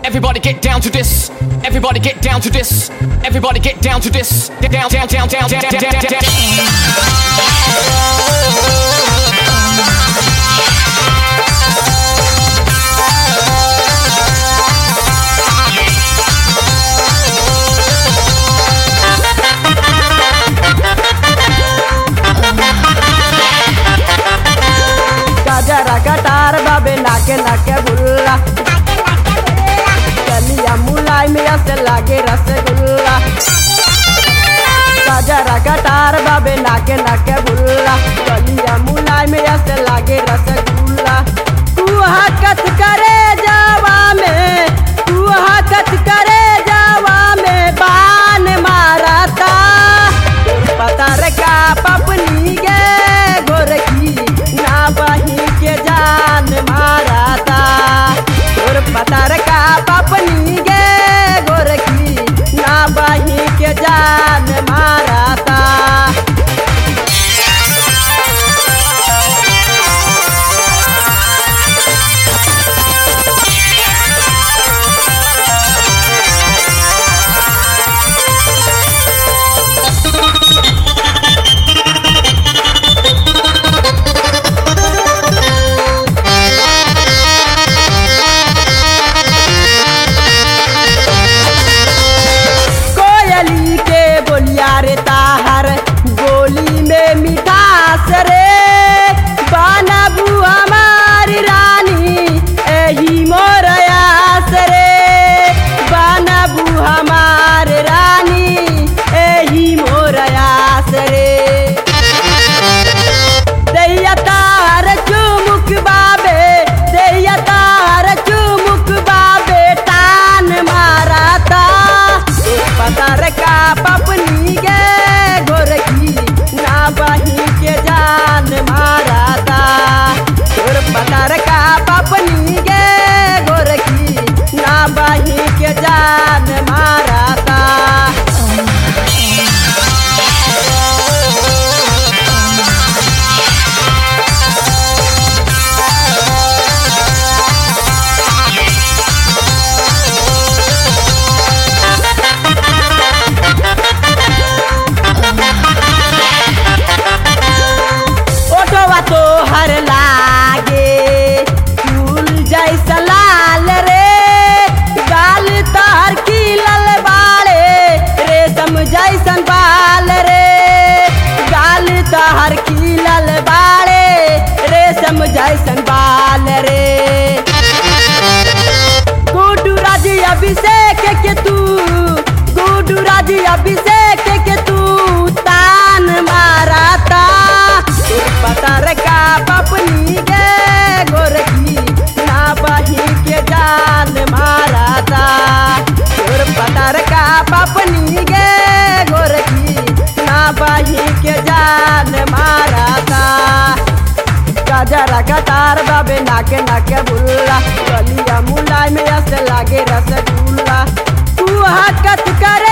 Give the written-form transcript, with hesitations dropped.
Everybody get down to this. Everybody get down to this. Everybody get down to this. Get down, down, down, down, down, down, down, down. गजरा कटार बाबे नाके नाके बुल्ला चलिया मुलाई में ऐसे लागे रसगुल्ला गजरा कटार बाबे नाके नाके बुल्ला चलिया मुलाई में ऐसे लागे रसगुल्ला तू हकत करे जावा में तू हकत करे जावा में बान मारता पता रे का पपनी गे गोरखी ना बही के जान मारता और पता रे का पपनी गे गोरखी ना बही के जान मारता रे ताहर गोली में मिठास रे बनबू हमारी रानी एही मोर आस रे बनबू हमारी रानी एही मोर आस रे दैया तार चुमुक बाबे दैया तार चुमुक बाबे तान मारता पता रे का पपनी गे गोरखी ना बही के जान मारता और पता रे का पपनी गे गोरखी ना बही के जान मारता तो हर लागे फूल जैसा लाल रे गाल तार खिलल बाड़े रेशम जैसन बाल रे गाल तार खिलल बाड़े रेशम जैसन बाल रे गुड्डू राज अभिषेक के तू गुड्डू राज अभिषेक के तू तान मारता पता रे का पपनी गे गोरखी ना बही के जान मारता और पता रे का पपनी गे गोरखी ना बही के जान मारता गजरा कटार बाबे नाके नाके बुल्ला गलिया मुलाई में ऐसे लागे रसगुल्ला तू हकत कर